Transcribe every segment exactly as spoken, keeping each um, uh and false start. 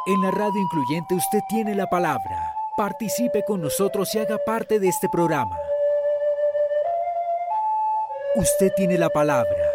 En la radio incluyente usted tiene la palabra. Participe con nosotros y haga parte de este programa. Usted tiene la palabra.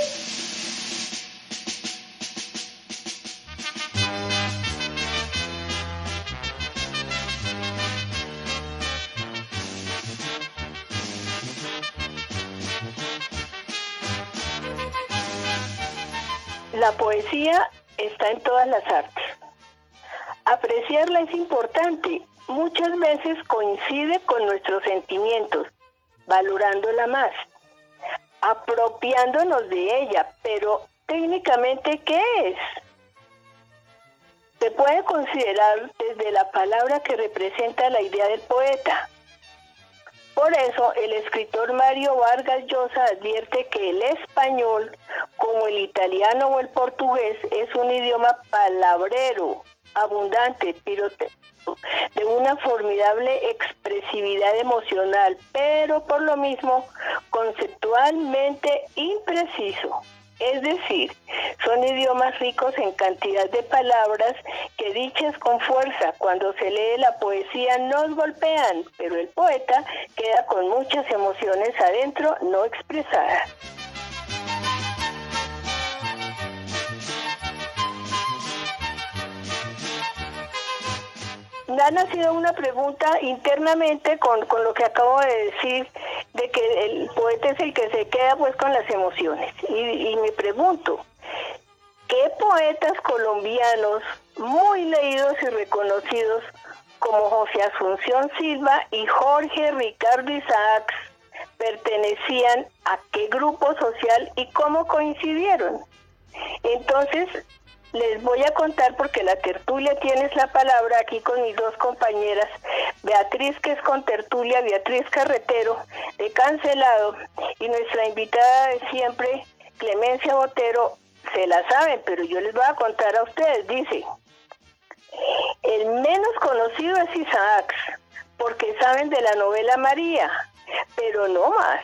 La poesía está en todas las artes. Apreciarla es importante. Muchas veces coincide con nuestros sentimientos, valorándola más, apropiándonos de ella. Pero técnicamente, ¿qué es? Se puede considerar desde la palabra que representa la idea del poeta. Por eso, el escritor Mario Vargas Llosa advierte que el español, como el italiano o el portugués, es un idioma palabrero, abundante, pirotécnico, de una formidable expresividad emocional, pero por lo mismo conceptualmente impreciso. Es decir, son idiomas ricos en cantidad de palabras que, dichas con fuerza, cuando se lee la poesía nos golpean, pero el poeta queda con muchas emociones adentro no expresadas. Me ha nacido una pregunta internamente con, con lo que acabo de decir, de que el poeta es el que se queda pues con las emociones. Y, y me pregunto, ¿qué poetas colombianos muy leídos y reconocidos como José Asunción Silva y Jorge Ricardo Isaacs pertenecían a qué grupo social y cómo coincidieron? Entonces, les voy a contar, porque la tertulia tienes la palabra aquí con mis dos compañeras, Beatriz, que es con tertulia, Beatriz Carretero, de Cancelado, y nuestra invitada de siempre, Clemencia Botero. Se la saben, pero yo les voy a contar a ustedes. Dice, el menos conocido es Isaacs, porque saben de la novela María, pero no más.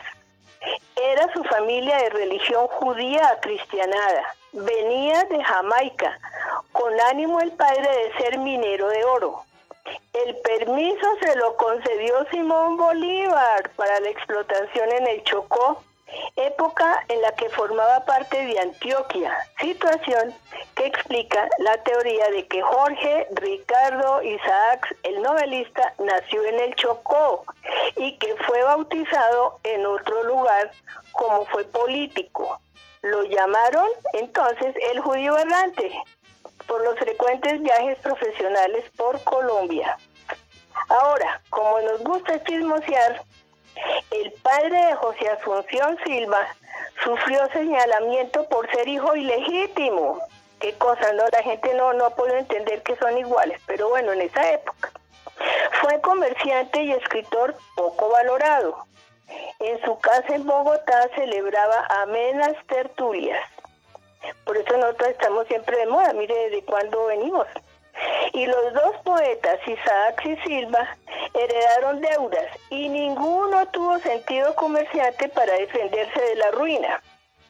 Era su familia de religión judía acristianada. Venía de Jamaica, con ánimo el padre de ser minero de oro. El permiso se lo concedió Simón Bolívar para la explotación en el Chocó, época en la que formaba parte de Antioquia, situación que explica la teoría de que Jorge Ricardo Isaacs, el novelista, nació en el Chocó y que fue bautizado en otro lugar como fue político. Lo llamaron entonces el judío errante por los frecuentes viajes profesionales por Colombia. Ahora, como nos gusta chismosear, el padre de José Asunción Silva sufrió señalamiento por ser hijo ilegítimo. Qué cosa, ¿no? La gente no, no puede entender que son iguales, pero bueno, en esa época. Fue comerciante y escritor poco valorado. En su casa en Bogotá celebraba amenas tertulias. Por eso nosotros estamos siempre de moda, mire desde cuándo venimos. Y los dos poetas, Isaacs y Silva, heredaron deudas y ninguno tuvo sentido comerciante para defenderse de la ruina.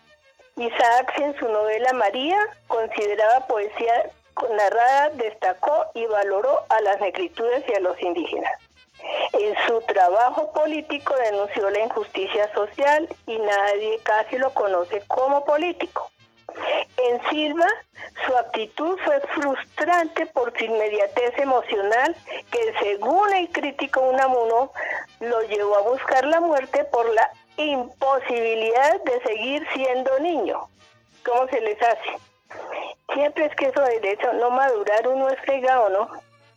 Isaacs, en su novela María, consideraba poesía narrada, destacó y valoró a las negritudes y a los indígenas. En su trabajo político denunció la injusticia social y nadie casi lo conoce como político. En Silva, su actitud fue frustrante por su inmediatez emocional, que según el crítico Unamuno, lo llevó a buscar la muerte por la imposibilidad de seguir siendo niño. ¿Cómo se les hace? Siempre es que eso de eso, no madurar uno es fregado, ¿no?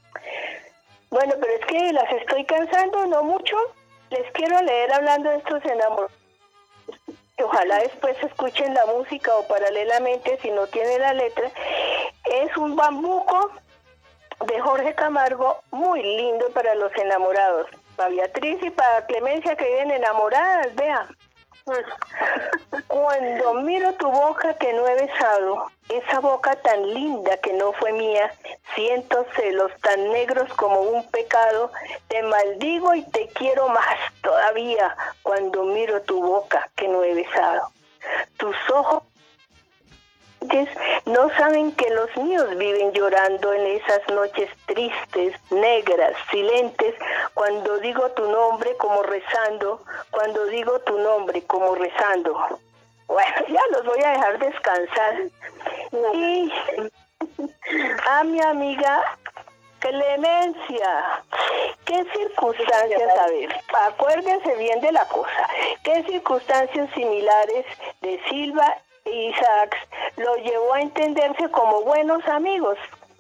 Bueno, pero es que las estoy cansando, no mucho. Les quiero leer hablando de estos enamorados. Ojalá después escuchen la música o paralelamente, si no tiene la letra. Es un bambuco de Jorge Camargo, muy lindo para los enamorados. Para Beatriz y para Clemencia, que viven enamoradas, vea. Cuando miro tu boca que no he besado, esa boca tan linda que no fue mía, siento celos tan negros como un pecado, te maldigo y te quiero más todavía cuando miro tu boca que no he besado. Tus ojos oyentes no saben que los míos viven llorando en esas noches tristes, negras, silentes, cuando digo tu nombre como rezando, cuando digo tu nombre como rezando. Bueno, ya los voy a dejar descansar. Y a mi amiga Clemencia, ¿qué circunstancias, a ver, acuérdense bien de la cosa, qué circunstancias similares de Silva e Isaacs lo llevó a entenderse como buenos amigos?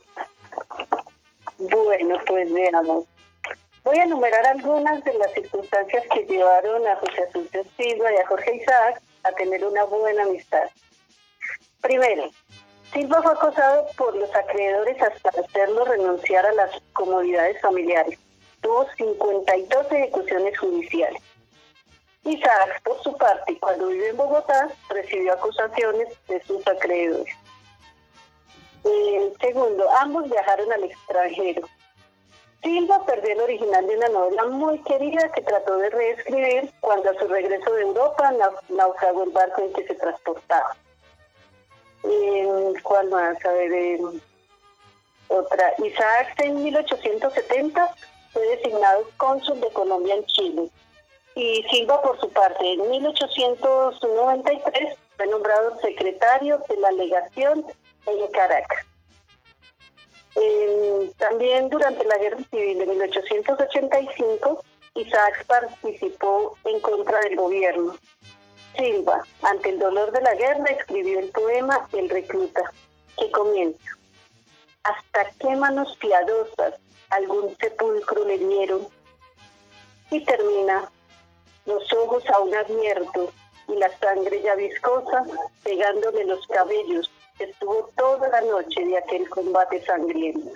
Bueno, pues veamos. Voy a enumerar algunas de las circunstancias que llevaron a José Asunción Silva y a Jorge Isaacs a tener una buena amistad. Primero, Silva fue acosado por los acreedores hasta hacerlo renunciar a las comodidades familiares. Tuvo cincuenta y dos ejecuciones judiciales. Isaac, por su parte, cuando vive en Bogotá, recibió acusaciones de sus acreedores. Eh, segundo, ambos viajaron al extranjero. Silva perdió el original de una novela muy querida que trató de reescribir cuando a su regreso de Europa naufragó el barco en que se transportaba. Eh, ¿Cuál más? A ver, eh, otra. Isaac en mil ochocientos setenta fue designado cónsul de Colombia en Chile. Y Silva, por su parte, en mil ochocientos noventa y tres fue nombrado secretario de la legación en Caracas. Eh, también durante la Guerra Civil de mil ochocientos ochenta y cinco, Isaac participó en contra del gobierno. Silva, ante el dolor de la guerra, escribió el poema El recluta, que comienza: hasta qué manos piadosas algún sepulcro le dieron, y termina: los ojos aún abiertos y la sangre ya viscosa pegándole los cabellos, estuvo toda la noche de aquel combate sangriento.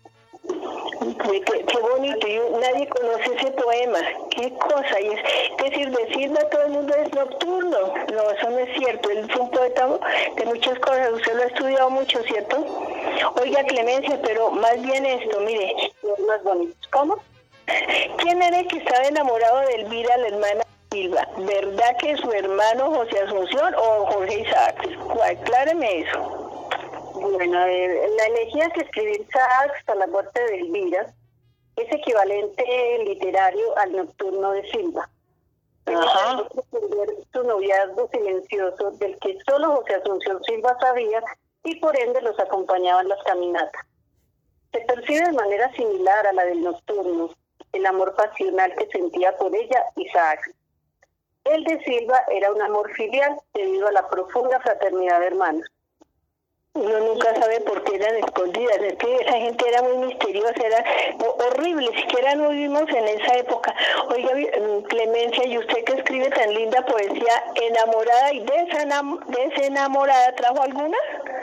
Qué, qué bonito, yo, nadie conoce ese poema, qué cosa, y es, es decir, decirle a todo el mundo es nocturno, no, eso no es cierto, él fue un poeta de muchas cosas, usted lo ha estudiado mucho, ¿cierto? Oiga, Clemencia, pero más bien esto, mire, Los más bonitos. ¿Cómo? ¿Quién era el que estaba enamorado de Elvira, la hermana Silva? ¿Verdad que su hermano José Asunción o Jorge Isaacs? Acláreme eso. Bueno, eh, la elegía que escribió Isaac hasta la muerte de Elvira es equivalente literario al nocturno de Silva. Ajá. Su noviazgo silencioso del que solo José Asunción Silva sabía y por ende los acompañaba en las caminatas. Se percibe de manera similar a la del nocturno el amor pasional que sentía por ella Isaac. El de Silva era un amor filial debido a la profunda fraternidad de hermanos. Uno nunca sabe por qué eran escondidas, es que esa gente era muy misteriosa, era horrible, siquiera no vivimos en esa época. Oiga, Clemencia, y usted que escribe tan linda poesía, enamorada y desenam desenamorada, ¿trajo alguna?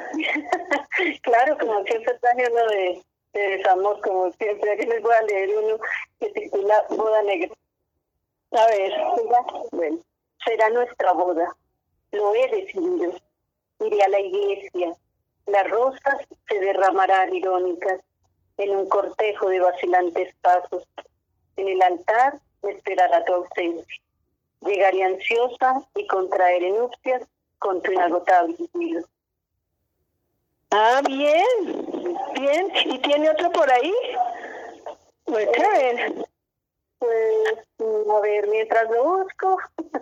Claro, como siempre traje uno de, de desamor, como siempre. Aquí les voy a leer uno que titula Boda Negra. A ver. Bueno, será nuestra boda, lo he decidido. Iré a la iglesia. Las rosas se derramarán irónicas en un cortejo de vacilantes pasos. En el altar me esperará tu ausencia. Llegaré ansiosa y contraeré nupcias con tu inagotable ruido. Ah, bien, bien. ¿Y tiene otro por ahí? Pues, a ver. Pues, a ver, mientras lo busco...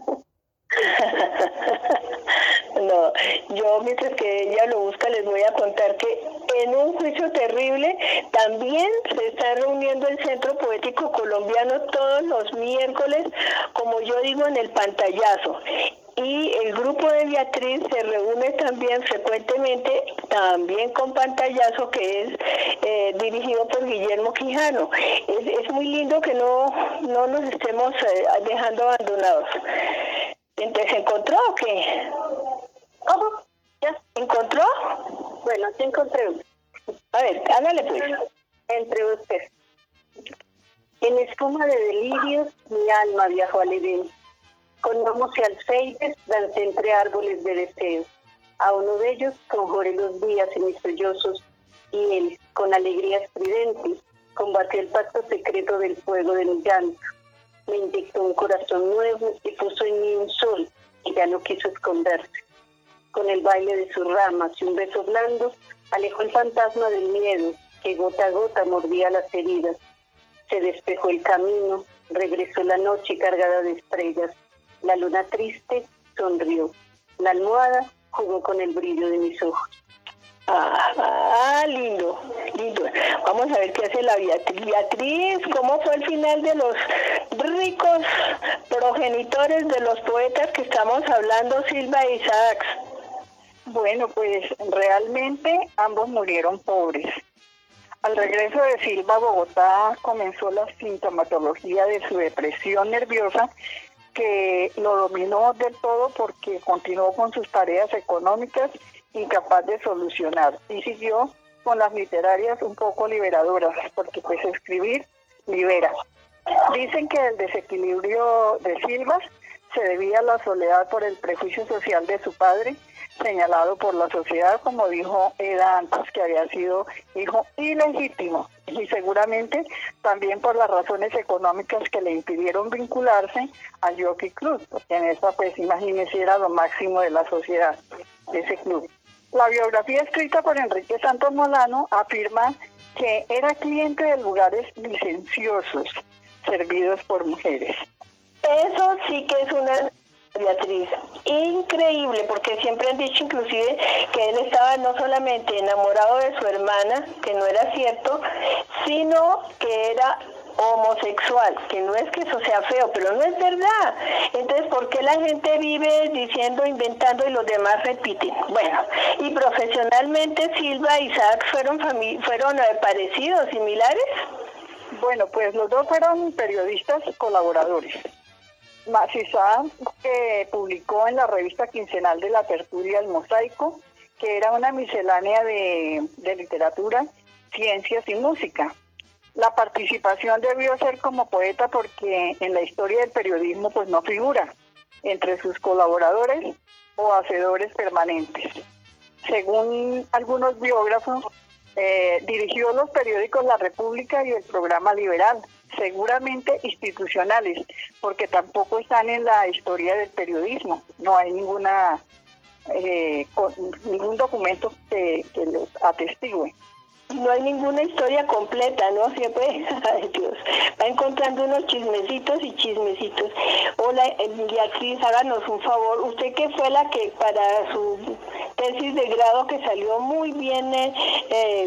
No, yo mientras que ella lo busca les voy a contar que en un juicio terrible también se está reuniendo el Centro Poético Colombiano todos los miércoles, como yo digo, en el pantallazo. Y el grupo de Beatriz se reúne también frecuentemente, también con pantallazo, que es eh, dirigido por Guillermo Quijano. Es, es muy lindo que no, no nos estemos eh, dejando abandonados. ¿Se encontró o qué? ¿Cómo? ¿Ya? ¿Encontró? Bueno, sí encontré uno. A ver, hágale pues. Entre ustedes. En espuma de delirios, mi alma viajó al Edén. Con gnomos y alfeides dancé entre árboles de deseo. A uno de ellos conjuré los días en mis sollozos, y él, con alegría estridente, combatió el pacto secreto del fuego de mi llanto. Me inyectó un corazón nuevo y puso en mí un sol que ya no quiso esconderse. con el baile de sus ramas y un beso blando alejó el fantasma del miedo que gota a gota mordía las heridas. Se despejó el camino, regresó la noche cargada de estrellas. La luna triste sonrió. La almohada jugó con el brillo de mis ojos. Ah, ah, lindo, lindo. Vamos a ver qué hace la Beatriz. Beatriz, ¿cómo fue el final de los ricos progenitores de los poetas que estamos hablando, Silva e Isaacs? Bueno, pues realmente ambos murieron pobres. Al regreso de Silva a Bogotá comenzó la sintomatología de su depresión nerviosa, que lo dominó del todo porque continuó con sus tareas económicas incapaz de solucionar y siguió con las literarias un poco liberadoras, porque pues escribir libera. Dicen que el desequilibrio de Silva se debía a la soledad por el prejuicio social de su padre, señalado por la sociedad, como dijo Eda antes, que había sido hijo ilegítimo, y seguramente también por las razones económicas que le impidieron vincularse al Jockey Club, porque en esa, pues imagínese, era lo máximo de la sociedad, de ese club. La biografía escrita por Enrique Santos Molano afirma que era cliente de lugares licenciosos, servidos por mujeres. Eso sí que es una... Beatriz, increíble, porque siempre han dicho inclusive que él estaba no solamente enamorado de su hermana, que no era cierto, sino que era homosexual, que no es que eso sea feo, pero no es verdad. Entonces, ¿por qué la gente vive diciendo, inventando y los demás repiten? Bueno, y profesionalmente Silva e Isaac fueron, fami- fueron eh, parecidos, similares. Bueno, pues los dos fueron periodistas colaboradores. Isaac, que publicó en la revista quincenal de la Tertulia El Mosaico, que era una miscelánea de, de literatura, ciencias y música. La participación debió ser como poeta porque en la historia del periodismo pues no figura entre sus colaboradores o hacedores permanentes. Según algunos biógrafos, eh, dirigió los periódicos La República y el Programa Liberal, seguramente institucionales, porque tampoco están en la historia del periodismo. No hay ninguna eh, con, ningún documento que, que los atestigue. No hay ninguna historia completa, ¿no? Siempre, ay Dios, va encontrando unos chismecitos y chismecitos. Hola, Beatriz, háganos un favor. Usted que fue la que para su tesis de grado, que salió muy bien eh, eh,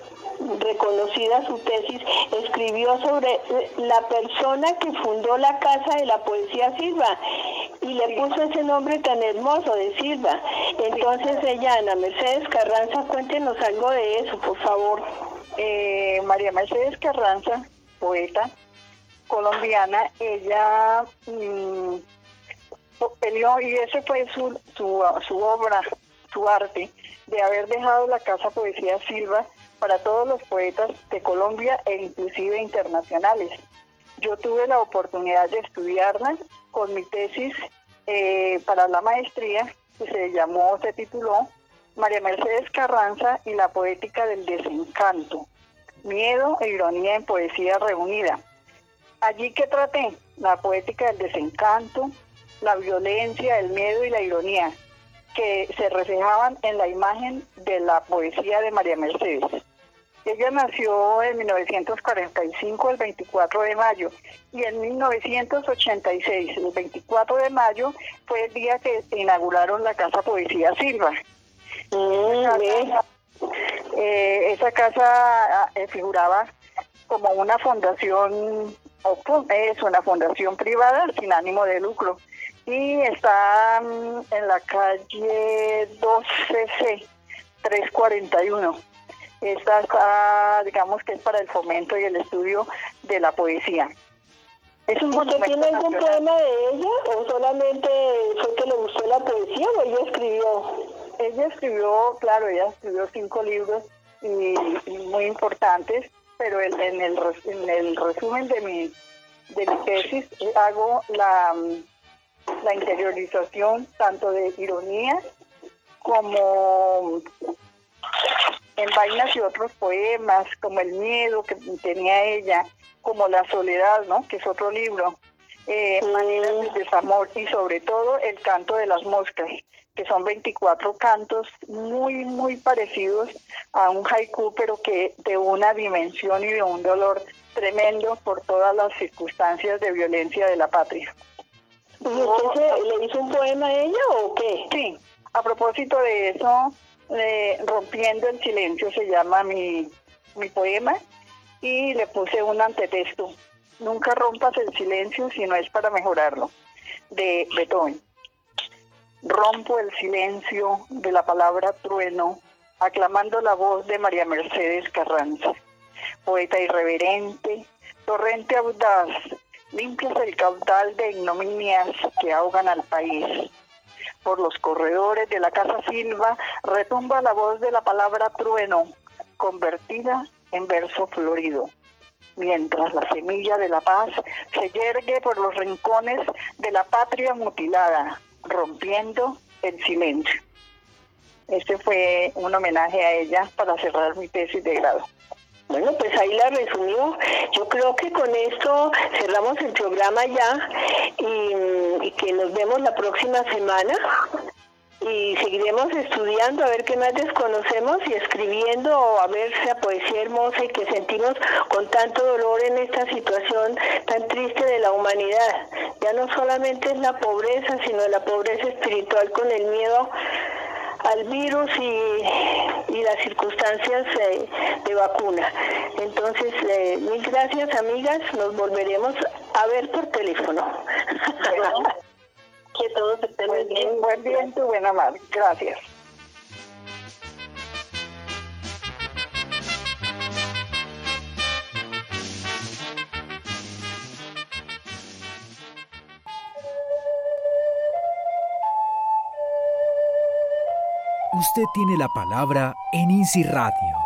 reconocida su tesis, escribió sobre la persona que fundó la Casa de la Poesía Silva y le puso ese nombre tan hermoso de Silva. Entonces ella, Ana Mercedes Carranza, cuéntenos algo de eso, por favor. Eh, María Mercedes Carranza, poeta colombiana, ella mmm, peleó, y ese fue su, su, su obra, su arte, de haber dejado la Casa Poesía Silva para todos los poetas de Colombia e inclusive internacionales. Yo tuve la oportunidad de estudiarla con mi tesis eh, para la maestría, que se llamó, se tituló María Mercedes Carranza y la poética del desencanto, miedo e ironía en poesía reunida. Allí que traté la poética del desencanto, la violencia, el miedo y la ironía, que se reflejaban en la imagen de la poesía de María Mercedes. Ella nació en mil novecientos cuarenta y cinco, el veinticuatro de mayo, y en mil novecientos ochenta y seis, el veinticuatro de mayo, fue el día que inauguraron la Casa Poesía Silva. Mm, esa, casa, eh, esa casa eh, figuraba como una fundación, es una fundación privada sin ánimo de lucro, y está um, en la calle doce C, trescientos cuarenta y uno. Esta está, digamos que es para el fomento y el estudio de la poesía. Es un ¿Usted tiene algún poema de ella o solamente fue que le gustó la poesía o ella escribió? Ella escribió, claro, ella escribió cinco libros y, y muy importantes, pero el, en, el, en el resumen de mi, de mi tesis hago la, la interiorización tanto de ironía como en Vainas y otros poemas, como El miedo que tenía ella, como La soledad, ¿no?, que es otro libro, eh, Maneras del desamor, y sobre todo El canto de las moscas, que son veinticuatro cantos muy, muy parecidos a un haiku, pero que de una dimensión y de un dolor tremendo por todas las circunstancias de violencia de la patria. ¿Y usted se, le hizo un poema a ella o qué? Sí, a propósito de eso, eh, Rompiendo el Silencio se llama mi, mi poema, y le puse un antetexto: nunca rompas el silencio si no es para mejorarlo, de Beethoven. Rompo el silencio de la palabra trueno, aclamando la voz de María Mercedes Carranza. Poeta irreverente, torrente audaz, limpias el caudal de ignominias que ahogan al país. Por los corredores de la Casa Silva retumba la voz de la palabra trueno, convertida en verso florido, mientras la semilla de la paz se yergue por los rincones de la patria mutilada, rompiendo el silencio. Este fue un homenaje a ella para cerrar mi tesis de grado. Bueno, pues ahí la resumió. Yo creo que con esto cerramos el programa ya y, y que nos vemos la próxima semana y seguiremos estudiando a ver qué más desconocemos y escribiendo a ver esa poesía hermosa y que sentimos con tanto dolor en esta situación tan triste de la humanidad. Ya no solamente es la pobreza, sino la pobreza espiritual con el miedo al virus y, y las circunstancias eh, de vacuna. Entonces, eh, mil gracias, amigas. Nos volveremos a ver por teléfono. Que todos estén muy bien. Buen viento, buena mar. Gracias. Usted tiene la palabra en INSI Radio.